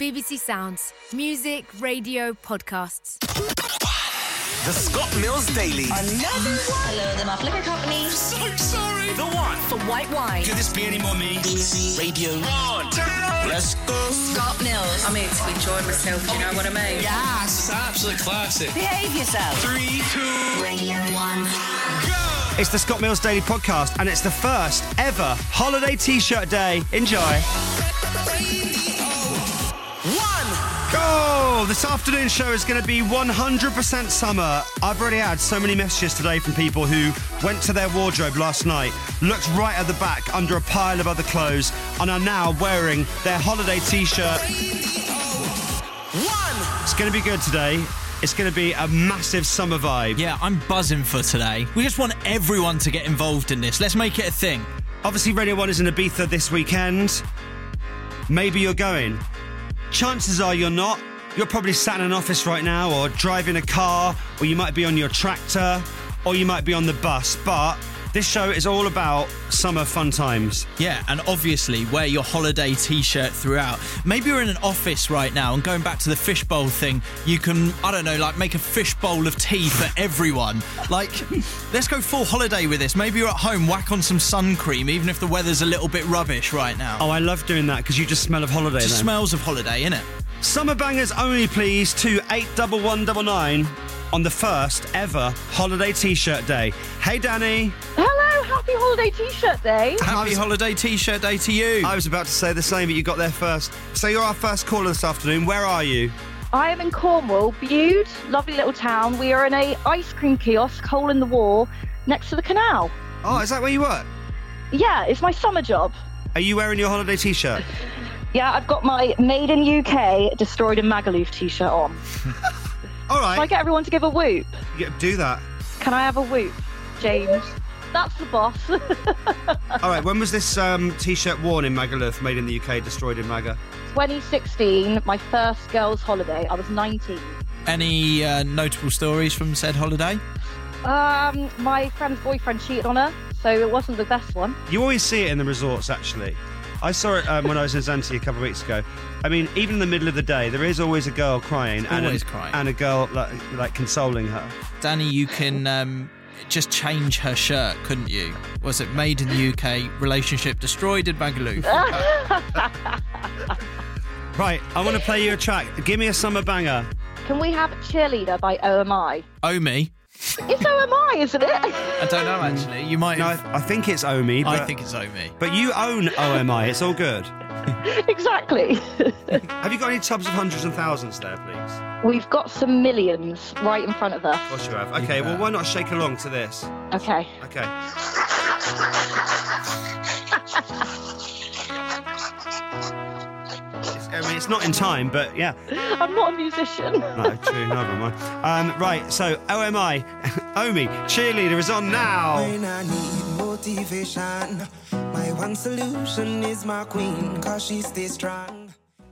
BBC Sounds. Music, radio, podcasts. The Scott Mills Daily. Another one. Hello, the Muff Liquor Company. So sorry. The one. For white wine. Could this be any more me? Radio. On. Turn it on. Let's go. Scott Mills. I'm here to enjoy myself, do you know what I mean? Yes. It's an absolute classic. Behave yourself. 3, 2, Radio 1. go. It's the Scott Mills Daily Podcast, and it's the first ever holiday T-shirt day. Enjoy. Go! This afternoon show is going to be 100% summer. I've already had so many messages today from people who went to their wardrobe last night, looked right at the back under a pile of other clothes, and are now wearing their holiday T-shirt. It's going to be good today. It's going to be a massive summer vibe. Yeah, I'm buzzing for today. We just want everyone to get involved in this. Let's make it a thing. Obviously, Radio 1 is in Ibiza this weekend. Maybe you're going. Chances are you're not. You're probably sat in an office right now, or driving a car, or you might be on your tractor, or you might be on the bus. But this show is all about summer fun times. Yeah, and obviously wear your holiday T-shirt throughout. Maybe you're in an office right now, and going back to the fishbowl thing, you can, I don't know, like make a fishbowl of tea for everyone. Like, let's go full holiday with this. Maybe you're at home, whack on some sun cream, even if the weather's a little bit rubbish right now. Oh, I love doing that because you just smell of holiday Just then. smells of holiday, innit? Summer bangers only, please, to 81199 on the first ever holiday T-shirt day. Hey, Danny. Hello, happy holiday T-shirt day. Happy holiday T-shirt day to you. I was about to say the same, but you got there first. So you're our first caller this afternoon. Where are you? I am in Cornwall, Bude, lovely little town. We are in a ice cream kiosk, hole in the wall, next to the canal. Oh, is that where you work? Yeah, it's my summer job. Are you wearing your holiday T-shirt? Yeah, I've got my Made in UK, Destroyed in Magaluf T-shirt on. All right. Can I get everyone to give a whoop? Yeah, do that. Can I have a whoop, James? That's the boss. All right, when was this T-shirt worn in Magaluf, Made in the UK, Destroyed in Maga? 2016, my first girls' holiday. I was 19. Any notable stories from said holiday? My friend's boyfriend cheated on her, so it wasn't the best one. You always see it in the resorts, actually. I saw it when I was in Zante a couple of weeks ago. I mean, even in the middle of the day, there is always a girl crying. Crying. And a girl, like consoling her. Danny, you can just change her shirt, couldn't you? Was it Made in the UK, relationship destroyed in Magaluf? Right, I want to play you a track. Give me a summer banger. Can we have Cheerleader by OMI? Oh, me? It's OMI, isn't it? I don't know, actually. You might No, have... I think it's Omi. I But, think it's Oh Me. but you own OMI. It's all good. Exactly. Have you got any tubs of hundreds and thousands there, please? We've got some millions right in front of us. Of course you have. Okay, well, why not shake along to this? Okay. Okay. I mean, it's not in time, but yeah. I'm not a musician. No, true, neither am I. Right, so OMI, Omi, Cheerleader is on now. When I need motivation, my one solution is my queen, 'cause she stays strong.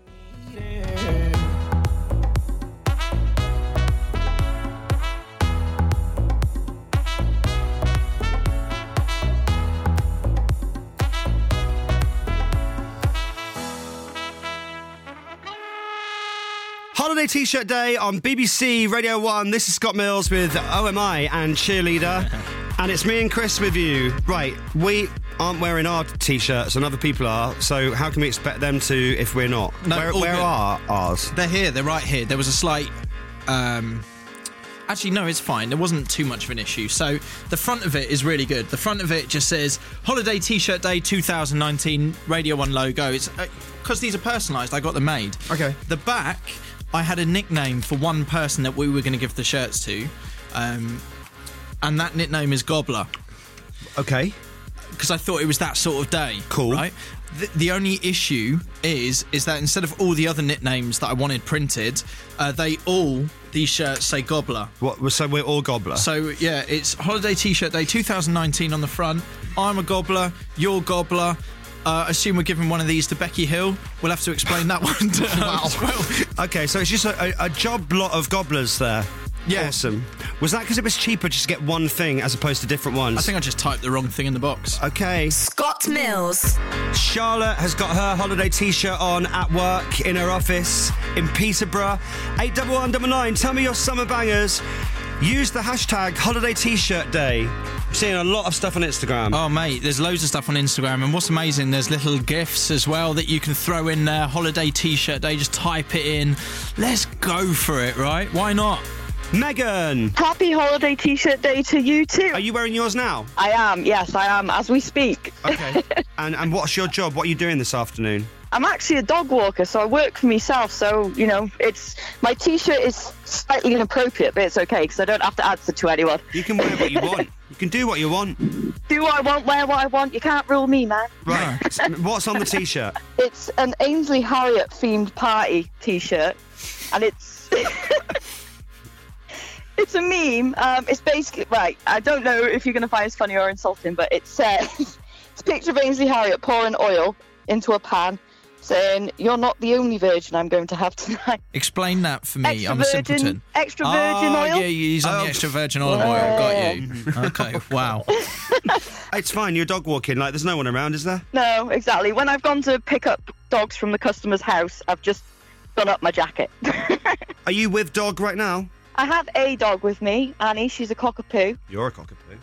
Holiday T-shirt day on BBC Radio 1. This is Scott Mills with OMI and Cheerleader. And it's me and Chris with you. Right, we aren't wearing our T-shirts and other people are, so how can we expect them to if we're not? No, all where good. are ours? They're here. They're right here. There was a slight... Actually, no, it's fine. There wasn't too much of an issue. So the front of it is really good. The front of it just says Holiday T-shirt Day 2019 Radio 1 logo. It's because these are personalised. I got them made. Okay. The back, I had a nickname for one person that we were going to give the shirts to, and that nickname is Gobbler. Okay. Because I thought it was that sort of day. Cool. Right? The only issue is that instead of all the other nicknames that I wanted printed, these shirts say Gobbler. What? So we're all Gobbler? So, yeah, it's Holiday T-shirt Day 2019 on the front. I'm a Gobbler, you're Gobbler. Assume we're giving one of these to Becky Hill. We'll have to explain that one to her as well. Okay, so it's just a job lot of gobblers there. Yeah. Awesome. Was that because it was cheaper just to get one thing as opposed to different ones? I think I just typed the wrong thing in the box. Okay. Scott Mills. Charlotte has got her holiday T-shirt on at work in her office in Peterborough. 81199. Tell me your summer bangers. Use the hashtag holiday T-shirt day. I'm seeing a lot of stuff on Instagram. Oh, mate, there's loads of stuff on Instagram. And what's amazing, there's little GIFs as well that you can throw in there. Holiday T-shirt day, just type it in. Let's go for it, right? Why not? Megan. Happy holiday T-shirt day to you too. Are you wearing yours now? I am, yes, I am, as we speak. Okay. And what's your job? What are you doing this afternoon? I'm actually a dog walker, so I work for myself. So, you know, my T-shirt is slightly inappropriate, but it's okay because I don't have to answer to anyone. You can wear what you want. You can do what you want. Do what I want, wear what I want. You can't rule me, man. Right. What's on the T-shirt? It's an Ainsley Harriott themed party T-shirt, and it's it's a meme. It's basically right. I don't know if you're going to find this funny or insulting, but it says it's a picture of Ainsley Harriott pouring oil into a pan, saying, "You're not the only virgin I'm going to have tonight." Explain that for me. Extra I'm a simpleton. Extra virgin oil. Yeah, he's on the extra virgin olive oil. Got you. Okay, wow. It's fine. You're dog walking. Like, there's no one around, is there? No, exactly. When I've gone to pick up dogs from the customer's house, I've just done up my jacket. Are you with dog right now? I have a dog with me, Annie. She's a cockapoo. You're a cockapoo.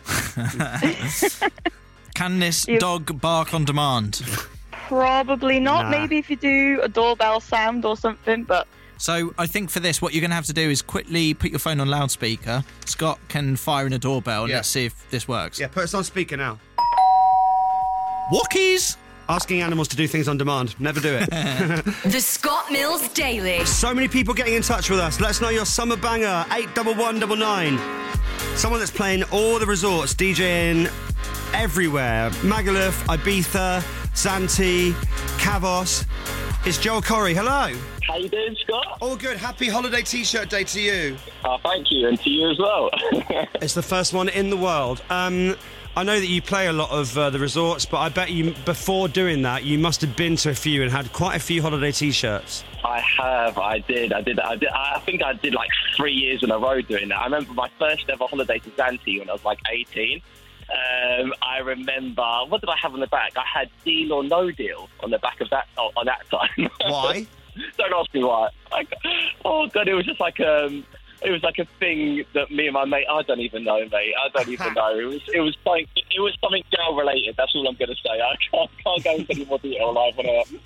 Can this dog bark on demand? Probably not. Nah. Maybe if you do a doorbell sound or something, but... So I think for this, what you're going to have to do is quickly put your phone on loudspeaker. Scott can fire in a doorbell and let's see if this works. Yeah, put us on speaker now. Walkies! Asking animals to do things on demand. Never do it. The Scott Mills Daily. So many people getting in touch with us. Let us know your summer banger. 81199. Someone that's playing all the resorts, DJing everywhere. Magaluf, Ibiza, Zante, Kavos. It's Joel Corey. Hello. How you doing, Scott? All good. Happy holiday T-shirt day to you. Thank you, and to you as well. It's the first one in the world. I know that you play a lot of the resorts, but I bet you, before doing that, you must have been to a few and had quite a few holiday T-shirts. I have. I did. I think I did like 3 years in a row doing that. I remember my first ever holiday to Zante when I was like 18. I remember, what did I have on the back? I had Deal or No Deal on the back of that on that time. Why? Don't ask me why. Oh God, it was just like a thing that me and my mate. I don't even know, mate. I don't even know. It was something girl related. That's all I'm going to say. I can't go into any more detail live on air.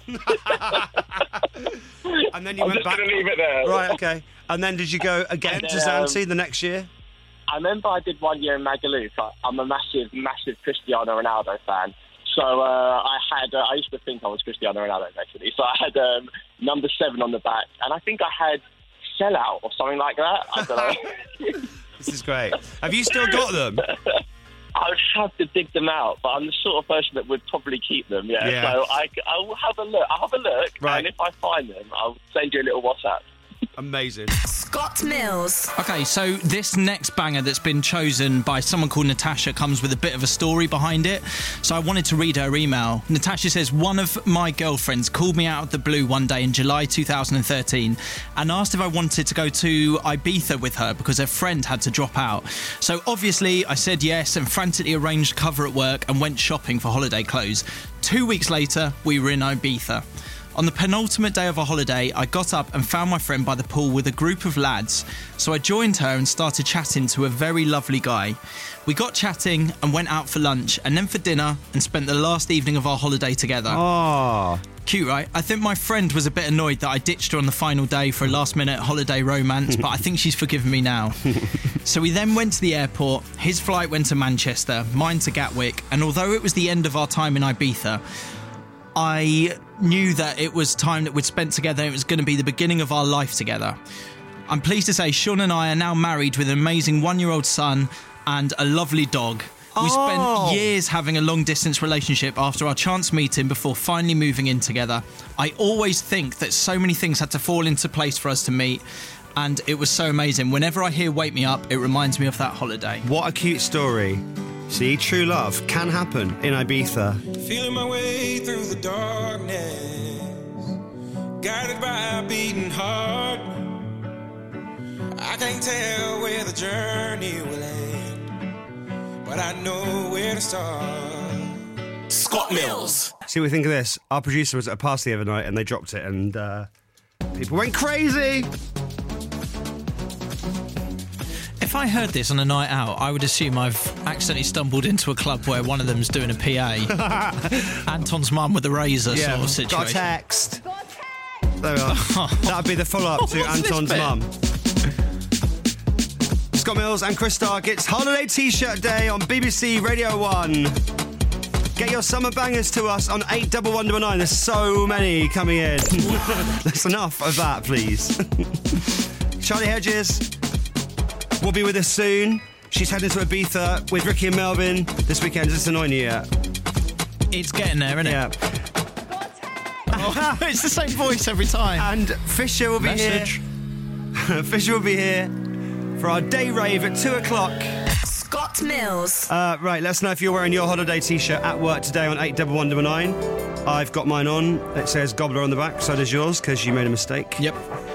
And then you I'm went just back. going to leave it there. Right. Okay. And then did you go again to Zante the next year? I remember I did 1 year in Magaluf. I'm a massive Cristiano Ronaldo fan. So I used to think I was Cristiano Ronaldo, actually. So I had number 7 on the back. And I think I had Sellout or something like that. I don't know. This is great. Have you still got them? I would have to dig them out, but I'm the sort of person that would probably keep them, yeah. So I'll have a look. Right. And if I find them, I'll send you a little WhatsApp. Amazing. Scott Mills. Okay, so this next banger that's been chosen by someone called Natasha comes with a bit of a story behind it. So I wanted to read her email. Natasha says, one of my girlfriends called me out of the blue one day in July 2013 and asked if I wanted to go to Ibiza with her because her friend had to drop out. So obviously I said yes and frantically arranged cover at work and went shopping for holiday clothes. 2 weeks later, we were in Ibiza. On the penultimate day of our holiday, I got up and found my friend by the pool with a group of lads. So I joined her and started chatting to a very lovely guy. We got chatting and went out for lunch and then for dinner and spent the last evening of our holiday together. Oh. Cute, right? I think my friend was a bit annoyed that I ditched her on the final day for a last-minute holiday romance, but I think she's forgiven me now. So we then went to the airport. His flight went to Manchester, mine to Gatwick, and although it was the end of our time in Ibiza, I knew that it was time that we'd spent together and it was going to be the beginning of our life together. I'm pleased to say Sean and I are now married with an amazing 1-year-old son and a lovely dog. We spent years having a long-distance relationship after our chance meeting before finally moving in together. I always think that so many things had to fall into place for us to meet, and it was so amazing. Whenever I hear Wake Me Up, it reminds me of that holiday. What a cute story. See, true love can happen in Ibiza. Feeling my way through the darkness, guided by a beating heart. I can't tell where the journey will end, but I know where to start. Scott Mills. See what we think of this. Our producer was at a party the other night and they dropped it and people went crazy. If I heard this on a night out, I would assume I've accidentally stumbled into a club where one of them's doing a PA. Anton's mum with a razor sort of situation. Got a text. There we are. That would be the follow-up to Anton's mum. Scott Mills and Chris Stark. It's Holiday T-shirt Day on BBC Radio 1. Get your summer bangers to us on 81119. There's so many coming in. That's enough of that, please. Charlie Hedges will be with us soon. She's heading to Ibiza with Ricky and Melvin this weekend. Is this annoying you yet? It's getting there, isn't it? Yeah. Oh, it's the same voice every time. And Fisher will be here. Fisher will be here for our day rave at 2 o'clock. Scott Mills. Right, let us know if you're wearing your holiday T-shirt at work today on 81119. I've got mine on. It says Gobbler on the back. So does yours, because you made a mistake. Yep.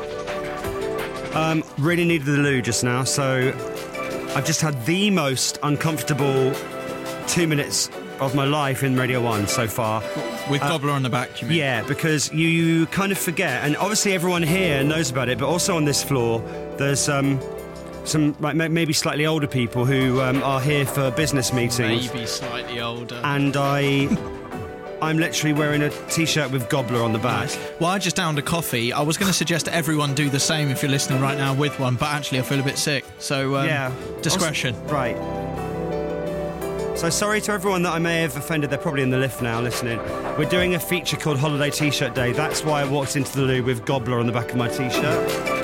Really needed the loo just now, so I've just had the most uncomfortable 2 minutes of my life in Radio 1 so far. With Gobbler on the back, you mean? Yeah, because you kind of forget, and obviously everyone here knows about it, but also on this floor, there's some like maybe slightly older people who are here for business meetings. Maybe slightly older. And I'm literally wearing a T-shirt with Gobbler on the back. Nice. Well, I just downed a coffee. I was going to suggest everyone do the same if you're listening right now with one, but actually I feel a bit sick. So, discretion. Right. So sorry to everyone that I may have offended. They're probably in the lift now listening. We're doing a feature called Holiday T-shirt Day. That's why I walked into the loo with Gobbler on the back of my T-shirt.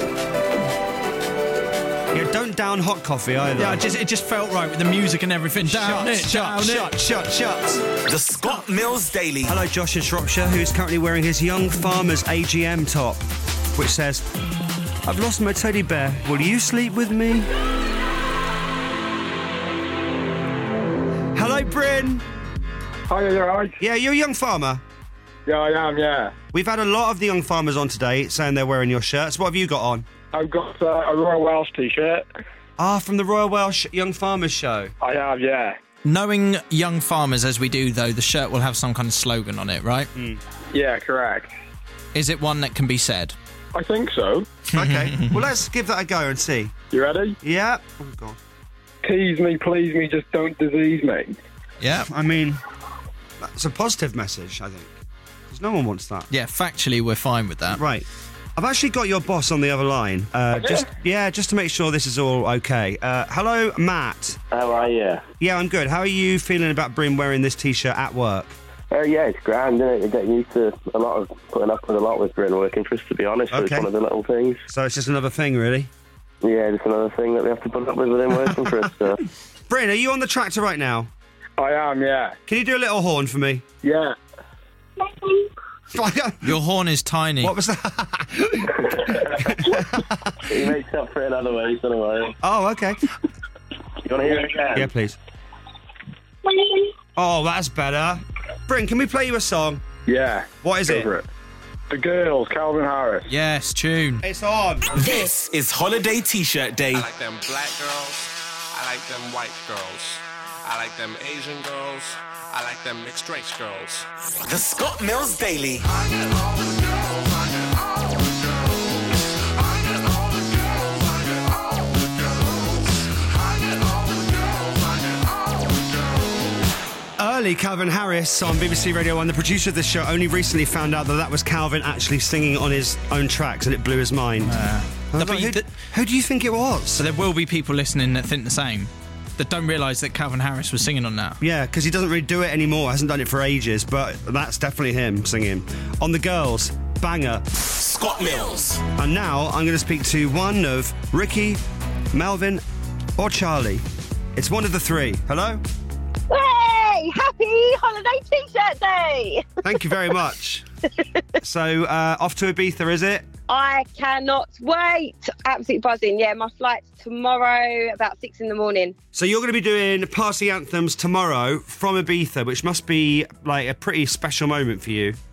Yeah, don't down hot coffee either. Yeah, it just felt right with the music and everything. Down it. Shut. The Scott Mills Daily. Hello, Josh in Shropshire, who's currently wearing his Young Farmers AGM top, which says, "I've lost my teddy bear. Will you sleep with me?" Hello, Bryn. Hi, you alright? Yeah, you're a young farmer. Yeah, I am, yeah. We've had a lot of the young farmers on today saying they're wearing your shirts. What have you got on? I've got a Royal Welsh T-shirt. Ah, from the Royal Welsh Young Farmers show. I have, yeah. Knowing young farmers as we do, though, the shirt will have some kind of slogan on it, right? Yeah, correct. Is it one that can be said? I think so. Okay, well, let's give that a go and see. You ready? Yeah. Oh, God. Tease me, please me, just don't disease me. Yeah. I mean, that's a positive message, I think. Because no one wants that. Yeah, factually, we're fine with that. Right. I've actually got your boss on the other line. Just to make sure this is all okay. Hello, Matt. How are you? Yeah, I'm good. How are you feeling about Bryn wearing this T-shirt at work? Yeah, it's grand, isn't it? You get used to putting up with a lot with Bryn working for us, to be honest. So it's one of the little things. So it's just another thing, really? Yeah, just another thing that we have to put up with him working for us. So. Bryn, are you on the tractor right now? I am, yeah. Can you do a little horn for me? Yeah. Your horn is tiny. What was that? He makes up for it other ways, don't worry. Oh, okay. You want to hear it again? Yeah, please. Oh, that's better. Bryn, can we play you a song? Yeah. What is it? The Girls, Calvin Harris. Yes, tune. It's on. This is Holiday T-shirt Day. I like them black girls. I like them white girls. I like them Asian girls. I like them mixed race girls. The Scott Mills Daily. Early Calvin Harris on BBC Radio 1. The producer of this show only recently found out that was Calvin actually singing on his own tracks, and it blew his mind. Who do you think it was? So there will be people listening that think the same, that don't realise that Calvin Harris was singing on that. Yeah, because he doesn't really do it anymore. Hasn't done it for ages, but that's definitely him singing. On the Girls, banger. Scott Mills. And now I'm going to speak to one of Ricky, Melvin, or Charlie. It's one of the three. Hello? Hey! Happy Holiday T-shirt Day! Thank you very much. So, off to Ibiza, is it? I cannot wait. Absolutely buzzing. Yeah, my flight's tomorrow about 6 a.m. So you're going to be doing party anthems tomorrow from Ibiza, which must be like a pretty special moment for you.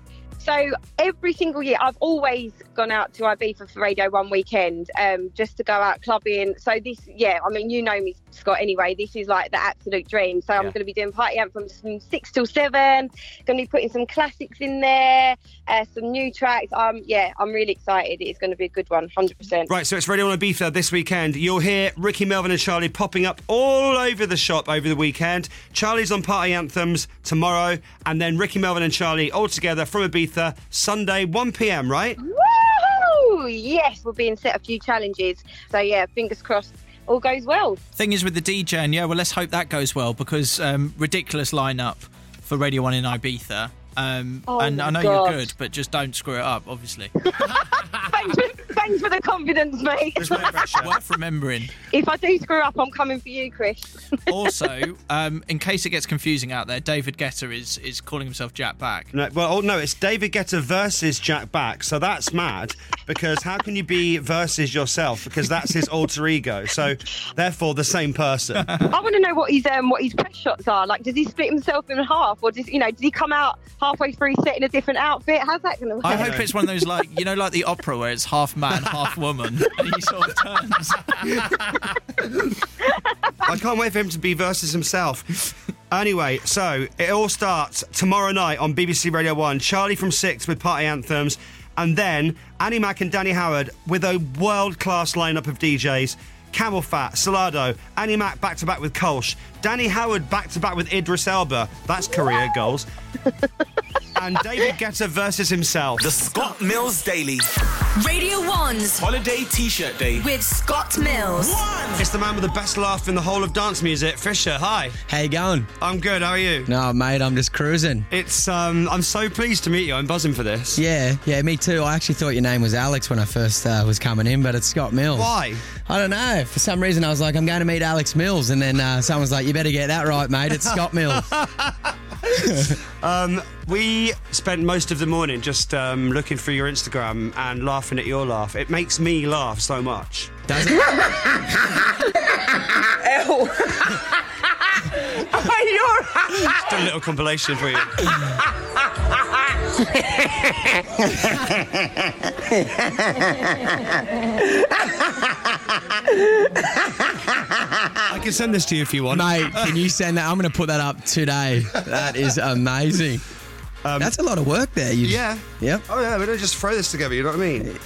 So every single year, I've always gone out to Ibiza for Radio 1 weekend, just to go out clubbing. So this, I mean, you know me, Scott, anyway. This is like the absolute dream. So I'm going to be doing party anthems from 6 till 7. Going to be putting some classics in there, some new tracks. I'm really excited. It's going to be a good one, 100%. Right, so it's Radio 1 Ibiza this weekend. You'll hear Ricky, Melvin and Charlie popping up all over the shop over the weekend. Charlie's on party anthems tomorrow, and then Ricky, Melvin and Charlie all together from Ibiza Sunday 1 p.m, right? Woo! Yes, we're being set a few challenges. So fingers crossed all goes well. Thing is with the DJing, let's hope that goes well, because ridiculous lineup for Radio 1 in Ibiza. And I know you're good, but just don't screw it up, obviously. Thanks for the confidence, mate. Worth remembering. If I do screw up, I'm coming for you, Chris. Also, in case it gets confusing out there, David Guetta is calling himself Jack Back. No, it's David Guetta versus Jack Back, so that's mad, because how can you be versus yourself? Because that's his alter ego, so therefore the same person. I want to know what his press shots are. Like, does he split himself in half, or does he come out halfway through set in a different outfit? How's that going to work? I hope it's one of those, like the opera where it's half man, half woman, and he sort of turns. I can't wait for him to be versus himself. Anyway, so it all starts tomorrow night on BBC Radio 1. Charlie from 6 with party anthems, and then Annie Mac and Danny Howard with a world-class lineup of DJs. Camel Fat, Salado, Annie Mac back-to-back with Kolsch, Danny Howard back-to-back with Idris Elba. That's career goals. And David Guetta versus himself. The Scott Mills Daily. Radio 1's Holiday T-shirt Day. with Scott Mills. It's the man with the best laugh in the whole of dance music, Fisher. Hi. How you going? I'm good, how are you? No, mate, I'm just cruising. It's, I'm so pleased to meet you. I'm buzzing for this. Yeah, me too. I actually thought your name was Alex when I first was coming in, but it's Scott Mills. Why? I don't know. For some reason, I was like, I'm going to meet Alex Mills, and then someone's like, you better get that right, mate. It's Scott Mills. We spent most of the morning just looking through your Instagram and laughing at your laugh. It makes me laugh so much. Does it? Ew. Just a little compilation for you. I can send this to you if you want. Mate, can you send that? I'm going to put that up today. That is amazing. That's a lot of work there. Yeah. Yep. Oh, yeah, we don't just throw this together, you know what I mean?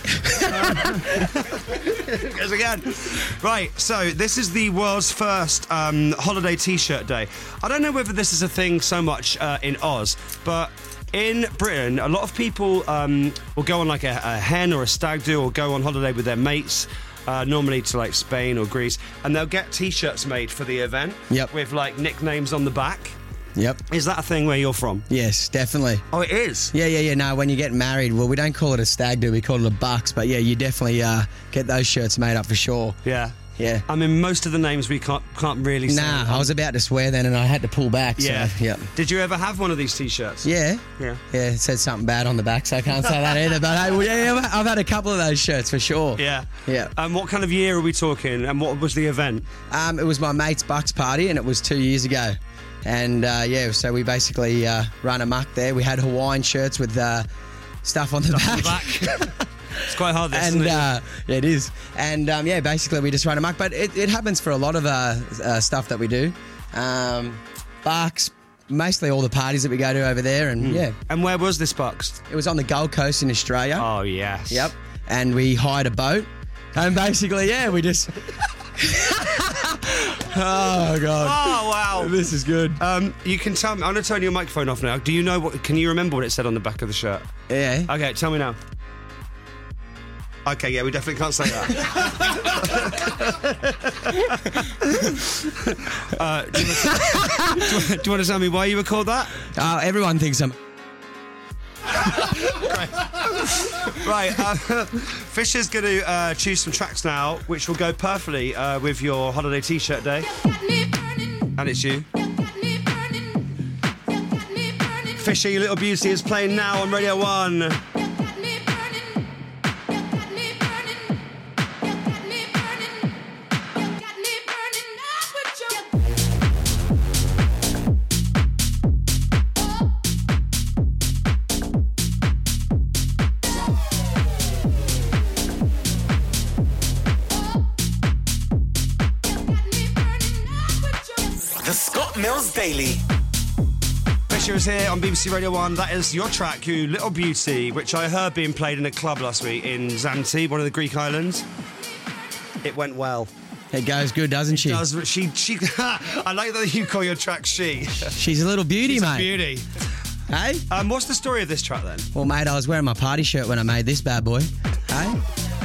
Goes again. Right, so this is the world's first holiday T-shirt day. I don't know whether this is a thing so much in Oz, but in Britain, a lot of people will go on like a hen or a stag do, or go on holiday with their mates, normally to like Spain or Greece, and they'll get T-shirts made for the event. Yep. With like nicknames on the back. Yep. Is that a thing where you're from? Yes, definitely. Oh, it is? Yeah. No, when you get married, well, we don't call it a stag do, we call it a bucks, but yeah, you definitely get those shirts made up for sure. Yeah. Yeah. I mean, most of the names we can't really say. Nah, I was about to swear then and I had to pull back. Yeah. So, yeah. Did you ever have one of these T-shirts? Yeah. Yeah. Yeah, it said something bad on the back, so I can't say that either. But I've had a couple of those shirts for sure. Yeah. Yeah. What kind of year are we talking, and what was the event? It was my mate's Bucks party, and it was 2 years ago. And so we basically ran amok there. We had Hawaiian shirts with stuff on the back. It's quite hard, this, and isn't it? yeah, it is. And basically we just ran amok. But it happens for a lot of stuff that we do. Bucks, mostly all the parties that we go to over there, and yeah. And where was this Bucks? It was on the Gold Coast in Australia. Oh yes. Yep. And we hired a boat, and basically we just. Oh god! Oh wow! This is good. You can tell me. I'm going to turn your microphone off now. Do you know what? Can you remember what it said on the back of the shirt? Yeah. Okay, tell me now. Okay, yeah, we definitely can't say that. Do you want to tell me why you were called that? Everyone thinks I'm. Right, Fisher's going to choose some tracks now, which will go perfectly with your holiday T-shirt day. And it's you. Fisher, You Little Beauty is playing now on Radio 1. Mills Daily. Fisher is here on BBC Radio 1. That is your track, You Little Beauty, which I heard being played in a club last week in Zante, one of the Greek islands. It went well. It goes good, doesn't she? Does she? I like that you call your track she. She's a little beauty, She's mate. A beauty. Hey? What's the story of this track then? Well, mate, I was wearing my party shirt when I made this bad boy. Hey?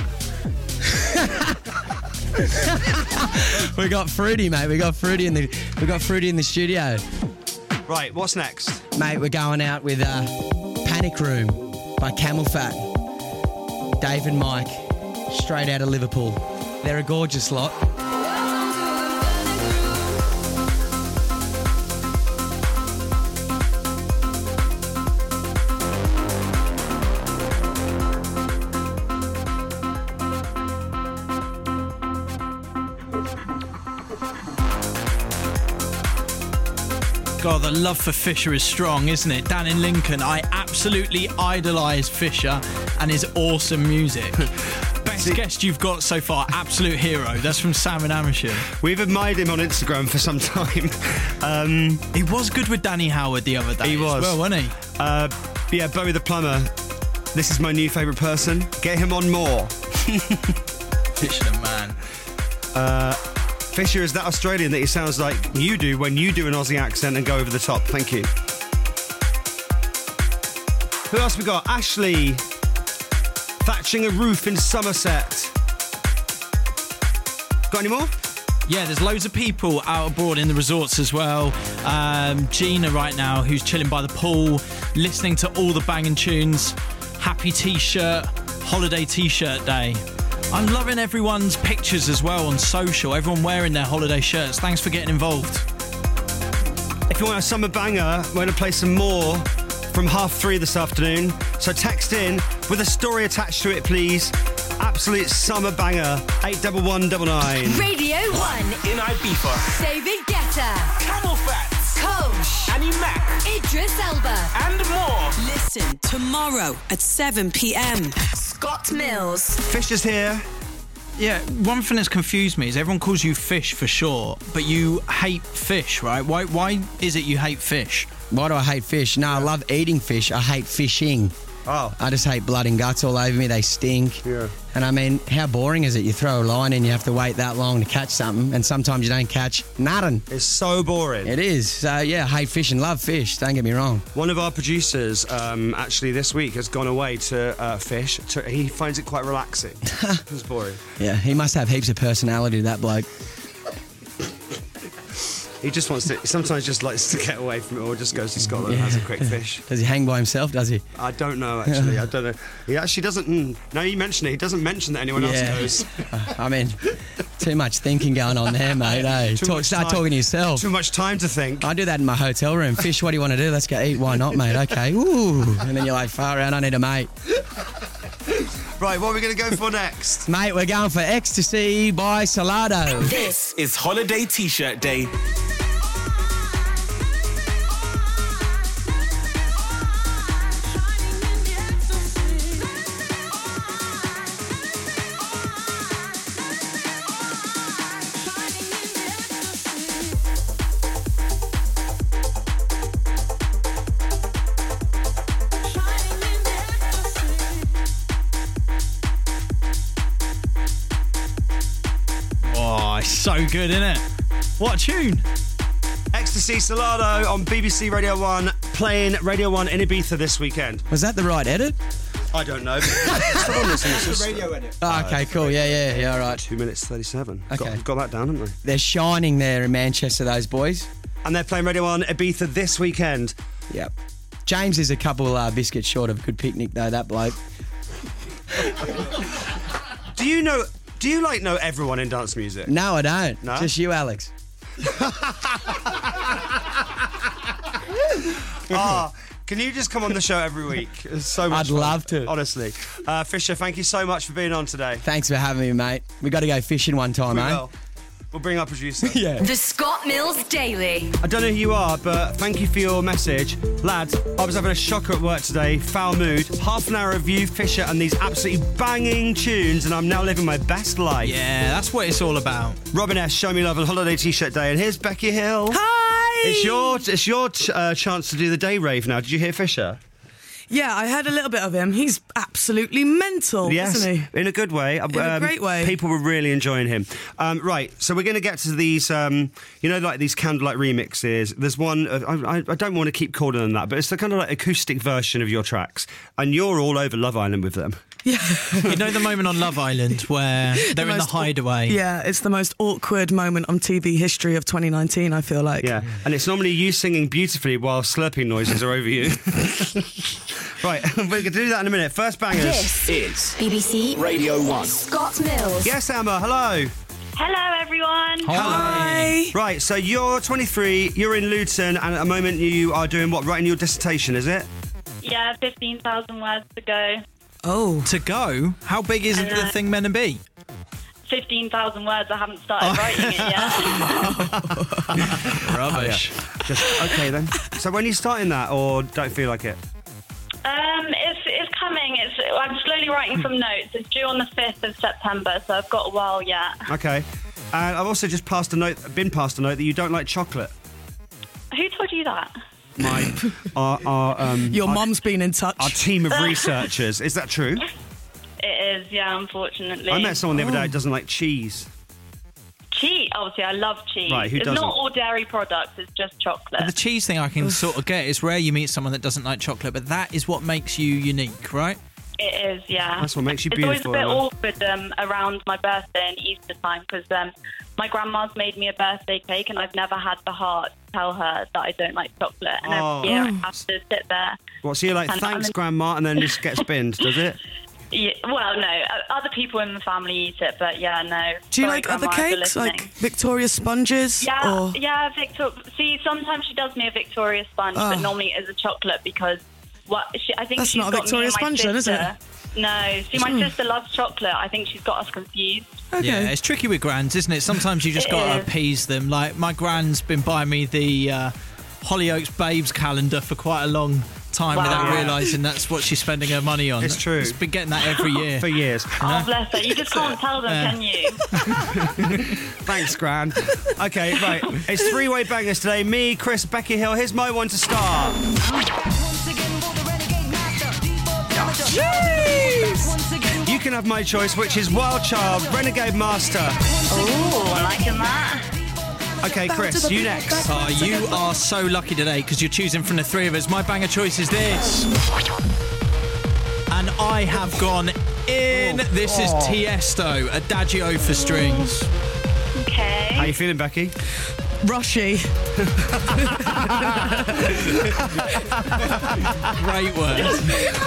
We got Fruity, mate. We got Fruity in the studio. Right, what's next? Mate, we're going out with Panic Room by Camel Fat. Dave and Mike, straight out of Liverpool. They're a gorgeous lot. God, the love for Fisher is strong, isn't it? Dan in Lincoln, I absolutely idolise Fisher and his awesome music. Best guest you've got so far, absolute hero. That's from Sam in Amersham. We've admired him on Instagram for some time. He was good with Danny Howard the other day. He was. As well, wasn't he? Yeah, Bowie the Plumber. This is my new favourite person. Get him on more. Fisher the man. Fisher is that Australian that he sounds like you do when you do an Aussie accent and go over the top. Thank you. Who else we got? Ashley. Thatching a roof in Somerset. Got any more? Yeah, there's loads of people out abroad in the resorts as well. Gina right now, who's chilling by the pool, listening to all the banging tunes. Happy T-shirt, holiday T-shirt day. I'm loving everyone's pictures as well on social. Everyone wearing their holiday shirts. Thanks for getting involved. If you want a summer banger, we're going to play some more from 3:30 this afternoon. So text in with a story attached to it, please. Absolute summer banger. 81199. Radio 1. In Ibiza. David Guetta. Camel Fat. Coach. Annie Mac. Idris Elba. And more. Listen tomorrow at 7 p.m. Scott Mills. Fisher's here. Yeah, one thing that's confused me is everyone calls you Fish for short, but you hate fish, right? Why is it you hate fish? Why do I hate fish? No, I love eating fish. I hate fishing. Oh. I just hate blood and guts all over me. They stink. Yeah. And I mean, how boring is it? You throw a line in, you have to wait that long to catch something, and sometimes you don't catch nothing. It's so boring. It is. So, yeah, I hate fishing. Love fish. Don't get me wrong. One of our producers, actually this week, has gone away to fish. He finds it quite relaxing. It's boring. Yeah, he must have heaps of personality, that bloke. He just wants to, sometimes just likes to get away from it, or just goes to Scotland and has a quick fish. Does he hang by himself, does he? I don't know, actually. I don't know. He actually doesn't, now you mention it, he doesn't mention that anyone else knows. I mean, too much thinking going on there, mate. Hey, start talking to yourself. Too much time to think. I do that in my hotel room. Fish, what do you want to do? Let's go eat. Why not, mate? Okay. Ooh. And then you're like, far out, I need a mate. Right, what are we going to go for next? Mate, we're going for Ecstasy by Salado. This is Holiday T-shirt Day. So good, isn't it? What a tune. Ecstasy Salado on BBC Radio 1, playing Radio 1 in Ibiza this weekend. Was that the right edit? I don't know. It's the radio edit. Oh, okay, cool. Yeah, all right. 2 minutes 37. Okay. Got that down, haven't they? They're shining there in Manchester, those boys. And they're playing Radio 1 Ibiza this weekend. Yep. James is a couple biscuits short of a good picnic, though, that bloke. Do you know everyone in dance music? No, I don't. No? Just you, Alex. Can you just come on the show every week? It's so much fun. I'd love to. Honestly. Fisher, thank you so much for being on today. Thanks for having me, mate. We got to go fishing one time, eh? We'll bring our producer. Yeah. The Scott Mills Daily. I don't know who you are, but thank you for your message. Lads, I was having a shocker at work today, foul mood, half an hour of you, Fisher, and these absolutely banging tunes, and I'm now living my best life. Yeah, that's what it's all about. Robin S., Show Me Love on Holiday T-shirt Day, and here's Becky Hill. Hi! It's your chance to do the day rave now. Did you hear Fisher? Yeah, I heard a little bit of him. He's absolutely mental, isn't he? In a good way. In a great way. People were really enjoying him. Right, so we're going to get to these, like these Candlelight remixes. There's one, I don't want to keep calling them that, but it's the kind of like acoustic version of your tracks. And you're all over Love Island with them. Yeah. You know the moment on Love Island where they're in the hideaway? Yeah, it's the most awkward moment on TV history of 2019, I feel like. Yeah, and it's normally you singing beautifully while slurping noises are over you. Right, we're going to do that in a minute. First bangers. This is BBC Radio 1. Scott Mills. Yes, Emma, hello. Hello, everyone. Hi. Right, so you're 23, you're in Luton, and at the moment you are doing what? Writing your dissertation, is it? Yeah, 15,000 words to go. Oh. To go? How big is the thing meant to be? 15,000 words. I haven't started writing it yet. Rubbish. Okay, then. So when are you starting that, or don't feel like it? It's coming. I'm slowly writing some notes. It's due on the 5th of September, so I've got a while yet. Okay. And I've also just been passed a note that you don't like chocolate. Who told you that? Your mum's been in touch. Our team of researchers. Is that true? It is, yeah, unfortunately. I met someone the other day who doesn't like cheese. Cheese? Obviously, I love cheese. Right, who it's doesn't? not all dairy products, it's just chocolate. But the cheese thing I can sort of get. It's rare you meet someone that doesn't like chocolate, but that is what makes you unique, right? It is, yeah. That's what makes you beautiful. It's always a bit awkward around my birthday and Easter time because my grandma's made me a birthday cake and I've never had the heart to tell her that I don't like chocolate. And every year I have to sit there. What, so you're like, thanks, Grandma, and then just gets binned, does it? Yeah, well, no. Other people in the family eat it, but yeah, no. Do you Sorry, like other Grandma, if you're cakes, listening. like Victoria sponges? Yeah, yeah, See, sometimes she does me a Victoria sponge, but normally it is a chocolate because I think That's she's not a got Victoria me and my sponge then, is it? sister. No, see, my sister loves chocolate. I think she's got us confused. Okay. Yeah, it's tricky with grands, isn't it? Sometimes you just It got to is. appease them. Like, my grand's been buying me the Hollyoaks Babes calendar for quite a long time without realising that's what she's spending her money on. It's true. She's been getting that every year. For years. Oh, bless her. You just can't tell them, can you? Thanks, Gran. Okay, right. It's three-way bangers today. Me, Chris, Becky Hill. Here's my one to start. Jeez! You can have my choice, which is Wild Child, Renegade Master. Oh, I like that. Okay, Chris, you next. Oh, you are so lucky today because you're choosing from the three of us. My banger choice is this. And I have gone in. This is Tiesto, Adagio for strings. Okay. How you feeling, Becky? Rushy. Great word.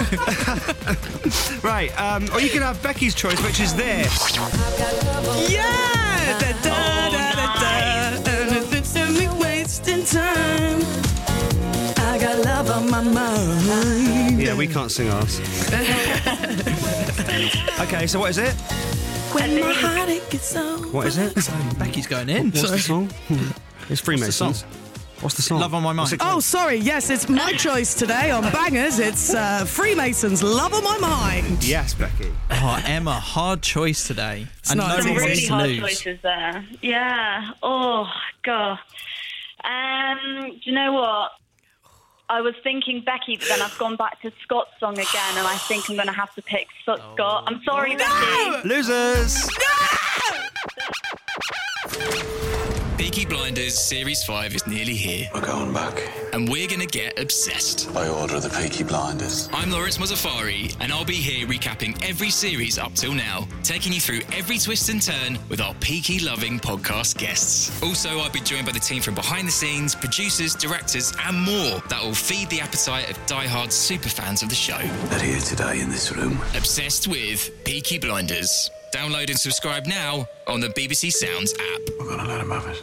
Right, or you can have Becky's choice, which is this. Yeah! Wasting time. I got love on my mind. Yeah, we can't sing ours. Okay, so what is it? When my heart gets on. What is it? Becky's going in. What's the song? It's Freemasons. What's the song? Love on My Mind. Oh, sorry. Yes, it's my choice today on Bangers. It's Freemasons, Love on My Mind. Yes, Becky. Oh, Emma, hard choice today. It's not no easy. one wants Really to hard lose. choices there. Yeah. Oh, God. Do you know what? I was thinking Becky, but then I've gone back to Scott's song again, and I think I'm going to have to pick Scott. I'm sorry, Becky. Losers. Peaky Blinders Series 5 is nearly here. We're going back. And we're going to get obsessed. By order of the Peaky Blinders. I'm Lawrence Mozaffari, and I'll be here recapping every series up till now, taking you through every twist and turn with our Peaky-loving podcast guests. Also, I'll be joined by the team from behind the scenes, producers, directors, and more that will feed the appetite of die-hard superfans of the show. They're here today in this room. Obsessed with Peaky Blinders. Download and subscribe now on the BBC Sounds app. We're going to let him have it.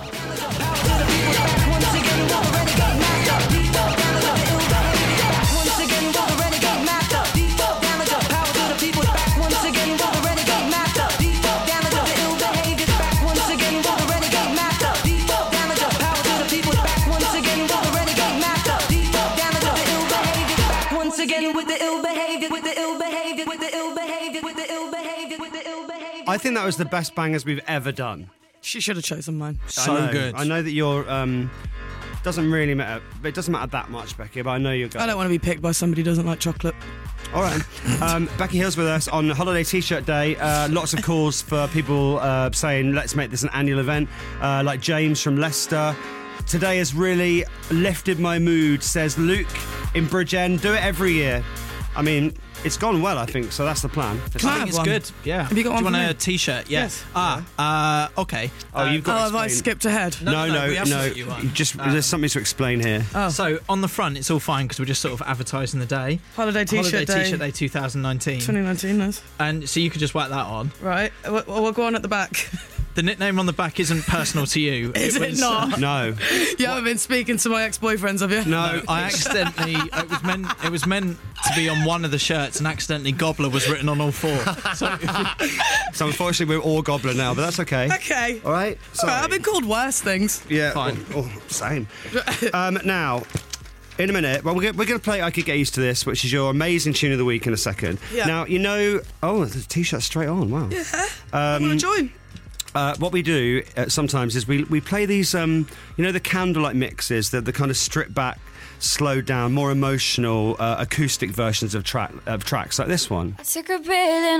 I think that was the best bangers we've ever done. She should have chosen mine. So good. I know that you're Doesn't really matter. It doesn't matter that much, Becky, but I know you're going. I don't want to be picked by somebody who doesn't like chocolate. All right. Becky Hill's with us on Holiday T-shirt Day. Lots of calls for people saying, let's make this an annual event. Like James from Leicester. Today has really lifted my mood, says Luke in Bridgend. Do it every year. I mean, it's gone well, I think, so that's the plan. I think it's good. Yeah. Have you got Do one you for want me? a T-shirt? Yes. Okay. Oh, you've got to have I explain. skipped ahead? No. We have to get you one. Just there's something to explain here. Oh. So on the front, it's all fine because we're just sort of advertising the day. Holiday T-shirt Day. T-shirt Day 2019. 2019, nice. And so you could just whack that on. Right. We'll go on at the back. The nickname on the back isn't personal to you. Is it not? No. You haven't been speaking to my ex-boyfriends, have you? No, I accidentally. It was meant to be on one of the shirts, and accidentally Gobbler was written on all four. So unfortunately, we're all Gobbler now, but that's okay. Okay. All right. All right, I've been called worse things. Yeah. Fine. Same. Now. In a minute, well, we're going to play I Could Get Used to This, which is your amazing tune of the week in a second. Yeah. Now, the T-shirt's straight on, wow. Yeah, I want to join. What we do sometimes is we play these, the candlelight mixes, the kind of stripped back, slowed down, more emotional acoustic versions of tracks like this one. I took a pill in